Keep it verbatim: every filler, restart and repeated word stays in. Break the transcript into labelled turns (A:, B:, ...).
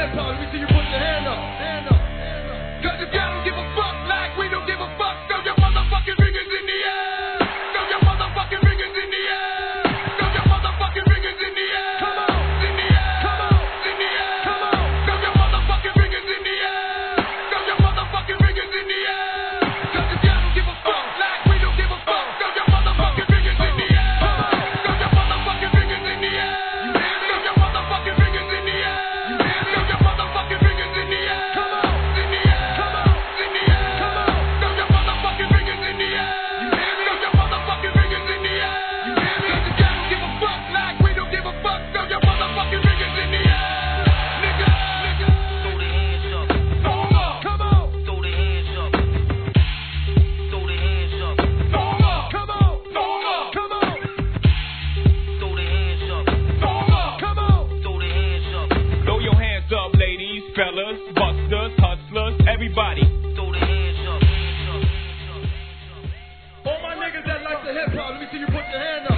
A: hip hop, let me see you put your hand up. Hand up. Cause if y'all don't give a fuck like we don't give a fuck, throw your motherfucking fingers in the air. Throw your motherfucking fingers in the air. Throw your motherfucking fingers in the air. Come on, in the air. Come on, in the air. Come on. Throw your motherfucking fingers in the air. Throw your motherfucking fingers in the air. Cause if y'all don't give a fuck like we don't give a fuck, throw your motherfucking fingers in the air. Throw your motherfucking fingers in the air. Throw your motherfucking fingers in the air. Throw your motherfucking fingers in the air. Come on, in the air. Come on, in the air. Come on. Throw your motherfucking fingers in the air. Throw your motherfucking fingers in the air. Cause if y'all don't give a fuck like we don't give a fuck, throw your motherfucking fingers in the air. Nigga, nigga.
B: Throw the hands up.
A: Throw 'em up. Come on.
B: Throw the hands up. Throw the hands up.
A: Throw 'em up. Come on. Throw 'em up. Come on.
B: Throw the hands up.
A: Throw 'em up. Come on.
B: Throw the hands up.
C: Throw your hands up, ladies, fellas, busters, hustlers, everybody.
B: Throw the hands up.
A: All my niggas that like the hip hop, let me see you put your hand up.